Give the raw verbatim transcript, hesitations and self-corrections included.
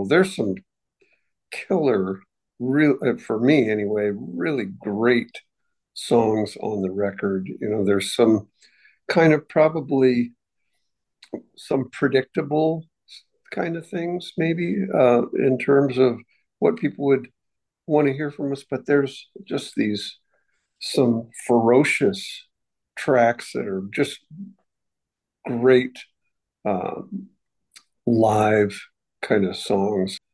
There's some killer, real uh, for me anyway, really great songs on the record. You know, there's some kind of probably some predictable kind of things, maybe uh, in terms of what people would want to hear from us, but there's just these some ferocious tracks that are just great um, live kind of songs.